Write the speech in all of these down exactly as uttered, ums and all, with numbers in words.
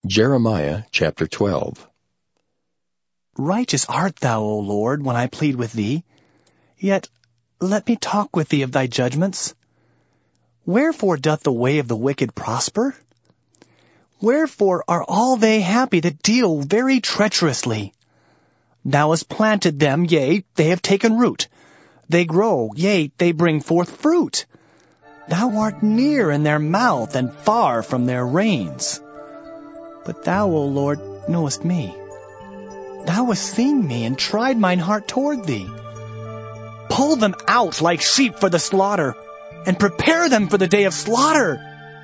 Jeremiah chapter twelve. Righteous art thou, O Lord, when I plead with thee. Yet let me talk with thee of thy judgments. Wherefore doth the way of the wicked prosper? Wherefore are all they happy that deal very treacherously? Thou hast planted them, yea, they have taken root. They grow, yea, they bring forth fruit. Thou art near in their mouth and far from their reins. But thou, O Lord, knowest me. Thou hast seen me and tried mine heart toward thee. Pull them out like sheep for the slaughter, and prepare them for the day of slaughter.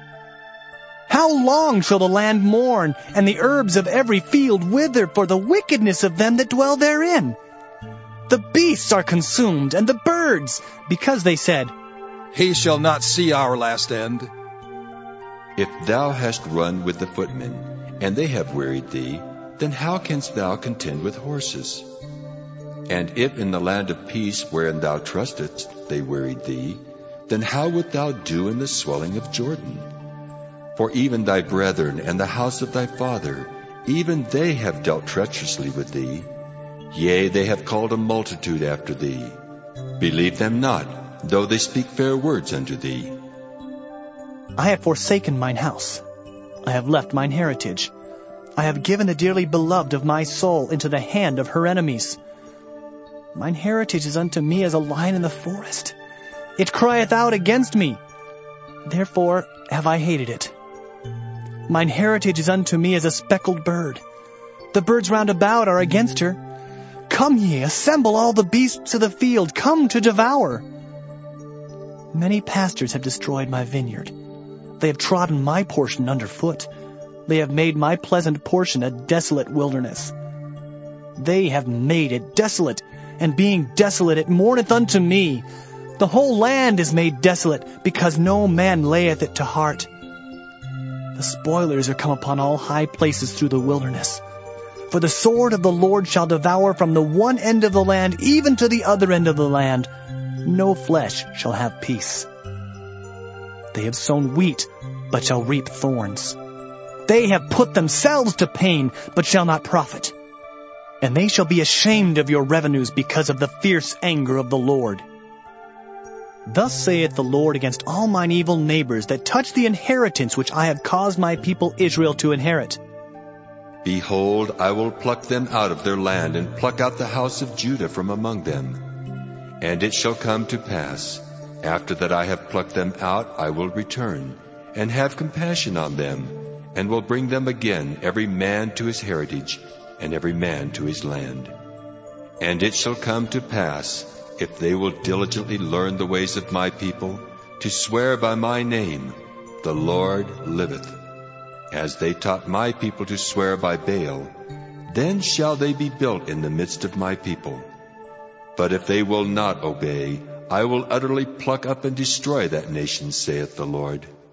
How long shall the land mourn, and the herbs of every field wither for the wickedness of them that dwell therein? The beasts are consumed, and the birds, because they said, He shall not see our last end. If thou hast run with the footmen, and they have wearied thee, then how canst thou contend with horses? And if in the land of peace wherein thou trustedst they wearied thee, then how wilt thou do in the swelling of Jordan? For even thy brethren and the house of thy father, even they have dealt treacherously with thee. Yea, they have called a multitude after thee. Believe them not, though they speak fair words unto thee. I have forsaken mine house. I have left mine heritage. I have given the dearly beloved of my soul into the hand of her enemies. Mine heritage is unto me as a lion in the forest. It crieth out against me. Therefore have I hated it. Mine heritage is unto me as a speckled bird. The birds round about are against her. Come ye, assemble all the beasts of the field, come to devour. Many pastors have destroyed my vineyard. They have trodden my portion underfoot. They have made my pleasant portion a desolate wilderness. They have made it desolate, and being desolate it mourneth unto me. The whole land is made desolate, because no man layeth it to heart. The spoilers are come upon all high places through the wilderness. For the sword of the Lord shall devour from the one end of the land even to the other end of the land. No flesh shall have peace. They have sown wheat, but shall reap thorns. They have put themselves to pain, but shall not profit. And they shall be ashamed of your revenues because of the fierce anger of the Lord. Thus saith the Lord against all mine evil neighbors that touch the inheritance which I have caused my people Israel to inherit. Behold, I will pluck them out of their land, and pluck out the house of Judah from among them. And it shall come to pass, after that I have plucked them out, I will return, and have compassion on them, and will bring them again, every man to his heritage, and every man to his land. And it shall come to pass, if they will diligently learn the ways of my people, to swear by my name, the Lord liveth, as they taught my people to swear by Baal, then shall they be built in the midst of my people. But if they will not obey, I will utterly pluck up and destroy that nation, saith the Lord.